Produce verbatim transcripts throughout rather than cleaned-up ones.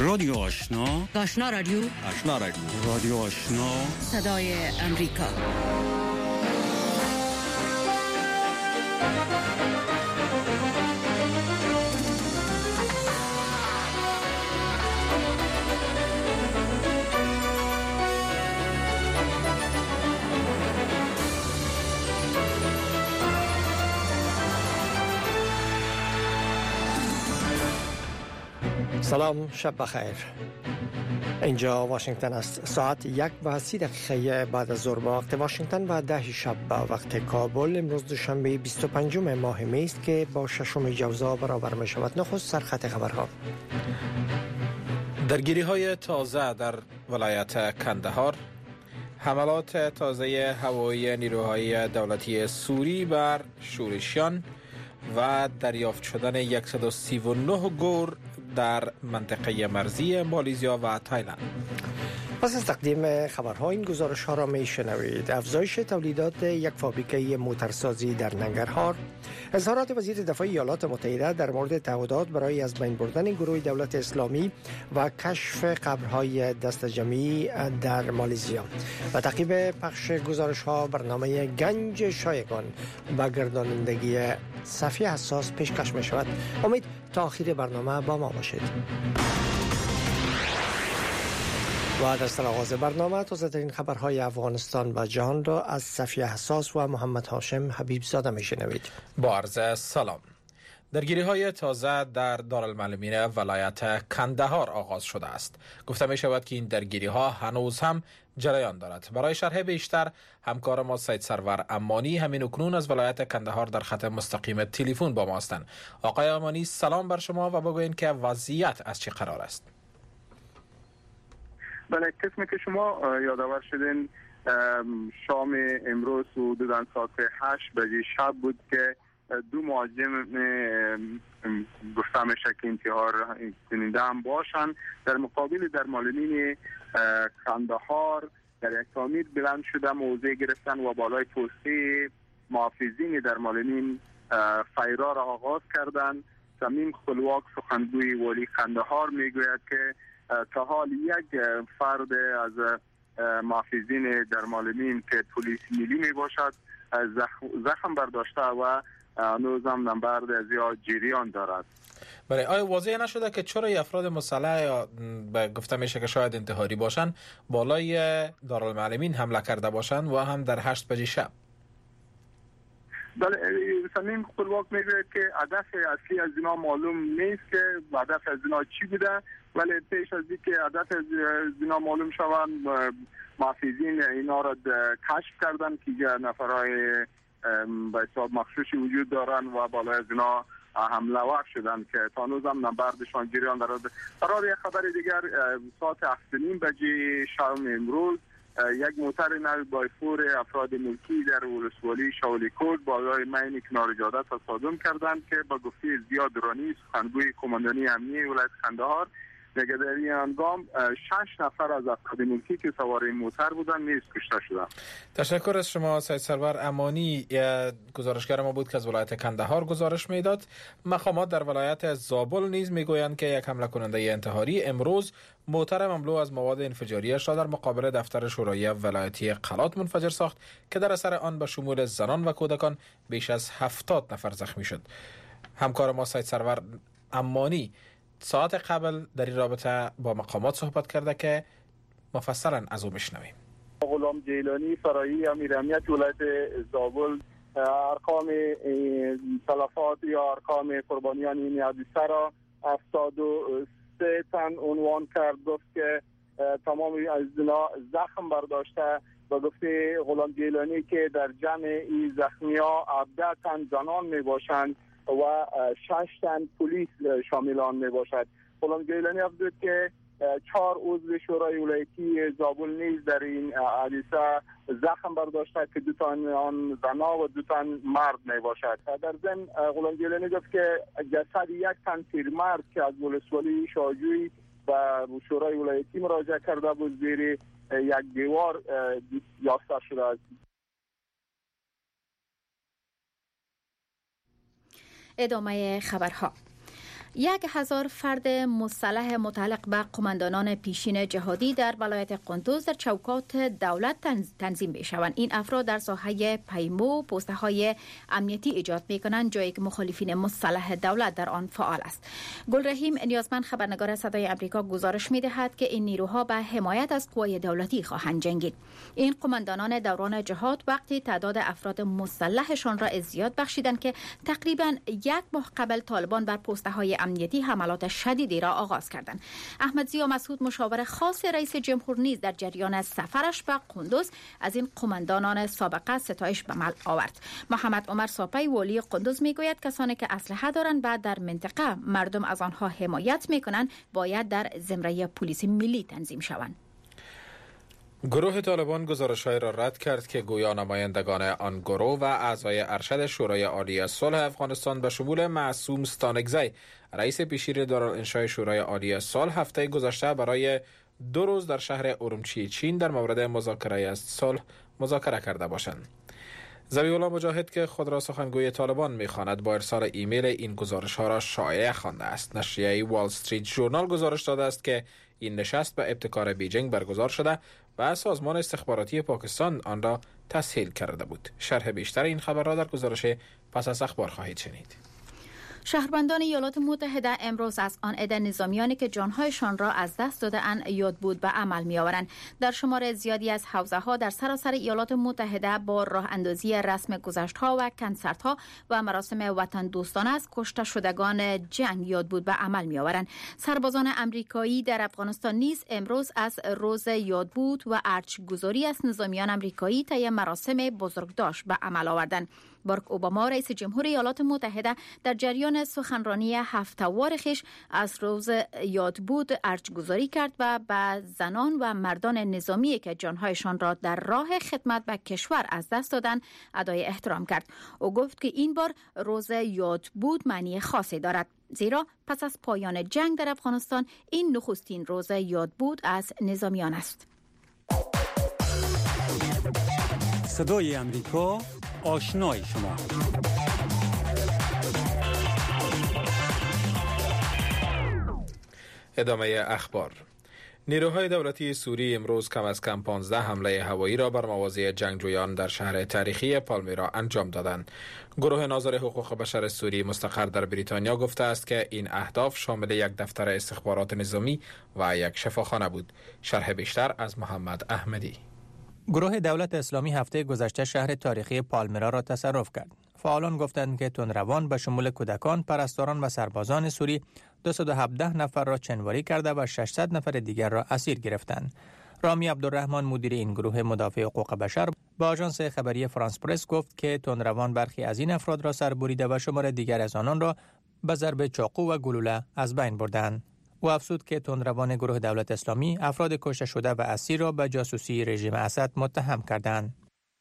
رادیو آشنا، آشنا رادیو، آشنا رادیو، رادیو آشنا، صدای امریکا. سلام، شب بخیر. اینجا واشنگتن است. ساعت یک و سی دقیقه بعد از ظهر به وقت واشنگتن و ده شب به وقت کابل. امروز دوشنبه بیست و پنجم ماه می است که با ششم جوزا برابر می شود. نخست سرخط خبرها. درگیری های تازه در ولایت کندهار، حملات تازه هوایی نیروهای دولتی سوری بر شورشیان و دریافت شدن صد و سی و نه گور در منطقه مرزی مالیزیا و تایلند. پس از تقدیم خبرها این گزارش ها را می شنوید. افزایش تولیدات یک فابریکه موترسازی در ننگرهار، اظهارات وزیر دفاع ایالات متحده در مورد تعهدات برای از بین بردن گروه دولت اسلامی و کشف قبرهای دست جمعی در مالزیا و تعقیب پخش گزارش ها برنامه گنج شایگان و گردانندگی صفی حساس پیشکش می شود. امید تا آخر برنامه با ما باشید. و در سر آغاز برنامه تازه‌ترین خبرهای افغانستان و جهان را از صفی حساس و محمد هاشم حبیب زاده میشنوید. با عرض سلام. درگیری های تازه در دارالمعلمین ولایت کندهار آغاز شده است. گفته می شود که این درگیری ها هنوز هم جریان دارد. برای شرح بیشتر همکار ما سید سرور امانی همین اکنون از ولایت کندهار در خط مستقیم تلفن با ما هستند. آقای امانی، سلام بر شما و بگوین که وضعیت از چه قرار است؟ بله، قسمی که شما یادآور شدین شام امروز حدوداً ساعت هشت بجه شب بود که دو مهاجم گفته میشه که انتحار کننده هم باشن در مقابل در معلمین کندهار در یک تعمیر بلند شده موضع گرفتن و بالای پسته محافظین در معلمین فیرا را آغاز کردن. صمیم خلواک سخنگوی والی کندهار میگوید که تا حال یک فرد از محافظین در معلمین که پلیس ملی می باشد زخم برداشته و هنوز هم نبرد از یا جریان دارد. بله، آیا واضح نشده که چرا افراد مسلح یا گفته میشه که شاید انتحاری باشن بالای دارالمعلمین حمله کرده باشن و هم در هشت بجه شب؟ بله، صمیم خلواک میگه که هدف اصلی از اینا معلوم نیست که هدف از اینا چی بوده، ولی پیش از اینکه هدف از اینا معلوم شوند محافظین اینا را کشف کردن که نفرهای به حساب مخشوشی وجود دارن و بالای از اینا حمله ور شدن که تا هنوز هم نبردشان جریان دارد. قرار یک خبر دیگر ساعت هفت و نیم بجه شب امروز یک موتر نو بایفور افراد ملکی در ولسوالی شاولی کود بالای مین کنار جاده تصادم کردند که با گفته زیاد رانی سخنگوی کماندانی امنیه ولایت کندهار میگه در این هنگام شش نفر از افراد ملکی که سوار این موتر بودن نیز کشته شدند. تشکر از شما سید سرور امانی. گزارشگر ما بود که از ولایت کندهار گزارش میداد. مقامات در ولایت زابل نیز میگویند که یک حمله کننده انتحاری امروز موتر مملو از مواد انفجاریش را در مقابل دفتر شورای ولایتی قلات منفجر ساخت که در اثر آن به شمول زنان و کودکان بیش از هفتاد نفر زخمی شد. همکار ما سید سرور امانی ساعت قبل در این رابطه با مقامات صحبت کرده که مفصلا از او میشنویم. غلام جیلانی فرایی امیر امنیت ولایت زابل ارقام تلفات یا ارقام قربانیان این حادثه را هفتاد و سه تن عنوان کرد. گفت که تمام از اینا زخم برداشته و گفته غلام جیلانی که در جمع این زخمی ها هفده تن زنان می باشند و شش تن پلیس شامل آن می باشد. غلام جیلانی افزود که چهار عضو شورای ولایتی زابل نیز در این حادثه زخم برداشته که دو تن آن زنا و دو تن مرد می باشد. در ضمن غلام جیلانی گفت که جسد یک تن پیرمرد که از ولسوالی شاهجوی و شورای ولایتی مراجعه کرده بود زیر یک دیوار یافته شده است. ادامه خبرها. یک هزار فرد مسلح متعلق به قماندانان پیشین جهادی در ولایت قندوز در چوکات دولت تنظیم میشوند. این افراد در ساحه پیمو پسته های امنیتی ایجاد میکنند، جایی که مخالفین مسلح دولت در آن فعال است. گلرحیم نیازمند خبرنگار صدای آمریکا گزارش میدهد که این نیروها به حمایت از قوای دولتی خواهند جنگید. این قماندانان دوران جهاد وقتی تعداد افراد مسلحشان را ازدیاد بخشیدند که تقریبا یک ماه قبل طالبان بر پسته های امنیتی حملات شدیدی را آغاز کردند. احمد ضیا مسعود مشاور خاص رئیس جمهور نیز در جریان سفرش به قندوز از این قماندانان سابقه ستایش به عمل آورد. محمد عمر ساپی والی قندوز میگوید کسانی که اسلحه دارند و در منطقه مردم از آنها حمایت میکنند باید در زمره پلیس ملی تنظیم شوند. گروه طالبان گزارش‌های را رد کرد که گویا نمایندگان آن گروه و اعضای ارشد شورای عالی صلح افغانستان به شمول معصوم ستانکزی رئیس پیشین دارالانشای شورای عالی صلح هفته گذشته برای دو روز در شهر اورمچی چین در مورد مذاکره از صلح مذاکره کرده باشند. ذبیح الله مجاهد که خود را سخنگوی طالبان می‌خواند با ارسال ایمیل این گزارش‌ها را شایعه خوانده است. نشریه وال استریت ژورنال گزارش داده است که این نشست به ابتکار بیجینگ برگزار شده و سازمان استخباراتی پاکستان آن را تسهیل کرده بود. شرح بیشتر این خبر را در گزارش پس از اخبار خواهید شنید. شهروندان ایالات متحده امروز از آن عده نظامیانی که جانهایشان را از دست داده‌اند یاد بود به عمل می‌آورند. در شمار زیادی از حوزه‌ها در سراسر ایالات متحده با راه اندازی رسم گذشت‌ها و کنسرت‌ها و مراسم وطن دوستانه از کشته شدگان جنگ یاد بود به عمل می‌آورند. سربازان آمریکایی در افغانستان نیز امروز از روز یاد بود و ارچگذاری از نظامیان آمریکایی طی مراسم بزرگداشت به عمل آوردند. باراک اوباما رئیس جمهور ایالات متحده در جریان سخنرانی هفته‌وار خویش از روز یاد بود ارجگذاری کرد و به زنان و مردان نظامی که جانهایشان را در راه خدمت به کشور از دست دادند ادای احترام کرد. او گفت که این بار روز یاد بود معنی خاصی دارد، زیرا پس از پایان جنگ در افغانستان این نخستین روز یاد بود از نظامیان است. صدای امریکا، آشنای شما. ادامه اخبار. نیروهای دولتی سوری امروز کم از کم پانزده حمله هوایی را بر مواضع جنگجویان در شهر تاریخی پالمیرا انجام دادند. گروه ناظر حقوق بشر سوری مستقر در بریتانیا گفته است که این اهداف شامل یک دفتر استخبارات نظامی و یک شفاخانه بود. شرح بیشتر از محمد احمدی. گروه دولت اسلامی هفته گذشته شهر تاریخی پالمیرا را تصرف کرد. فعالان گفتند که تندروان به شمول کودکان، پرستاران و سربازان سوری دویست و هفده نفر را چنواری کرده و ششصد نفر دیگر را اسیر گرفتند. رامی عبدالرحمن مدیر این گروه مدافع حقوق بشر با آژانس خبری فرانس پرس گفت که تندروان برخی از این افراد را سربریده و شمار دیگر از آنان را به ضرب چاقو و گلوله از بین بردند. او افزود که تندروان گروه دولت اسلامی افراد کشته شده و اسیر را به جاسوسی رژیم اسد متهم کردند.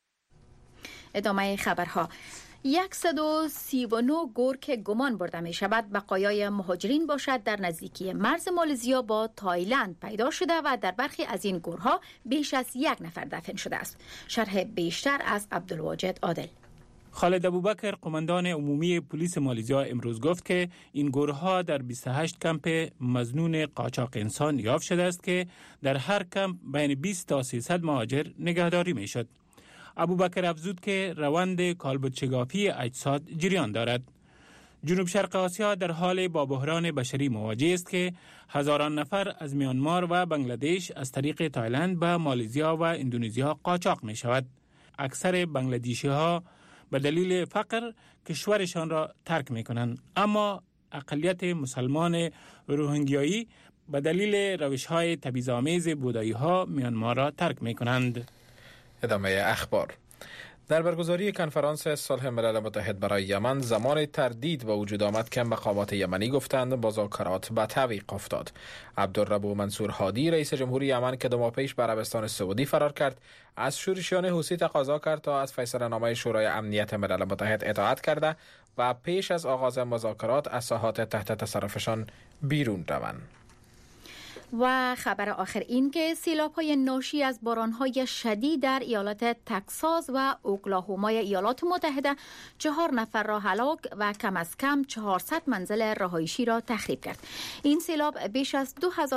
ادامه خبرها. صد و سی و نه گور که گمان برده می شود بقایای مهاجرین باشد در نزدیکی مرز مالزیا با تایلند پیدا شده و در برخی از این گورها بیش از یک نفر دفن شده است. شرح بیشتر از عبدالواجد عادل. خالد ابوبکر قماندان عمومی پلیس مالزیا امروز گفت که این گورها در بیست و هشت کمپ مظنون قاچاق انسان یافت شده است که در هر کمپ بین بیست تا سیصد مهاجر نگهداری می شد. ابوبکر افزود که روند کالبدشگافی اجساد جریان دارد. جنوب شرق آسیا در حال با بحران بشری مواجه است که هزاران نفر از میانمار و بنگلادش از طریق تایلند به مالزیا و اندونزیا قاچاق می شود. اکثر بنگلادشی ها به دلیل فقر کشورشان را ترک می کنند، اما اقلیت مسلمان روهینگیایی به دلیل روش‌های تبعیض‌آمیز بودایی ها میانمار را ترک می کنند. ادامه اخبار. در برگزاری کنفرانس صلح ملل متحد برای یمن زمان تردید به وجود آمد که مقامات یمنی گفتند مذاکرات به تعویق افتاد. عبدالرب منصور هادی رئیس جمهوری یمن که دو ماه پیش به عربستان سعودی فرار کرد از شورشیان حوثی تقاضا کرد تا از فیصله نامه شورای امنیت ملل متحد اطاعت کرده و پیش از آغاز مذاکرات از ساحات تحت تصرفشان بیرون روند. و خبر آخر این که سیلاب‌های ناشی از باران‌های شدید در ایالات تگزاس و اوکلاهوما ایالات متحده چهار نفر را هلاک و کم از کم چهارصد منزل رهایشی را تخریب کرد. این سیلاب بیش از دو هزار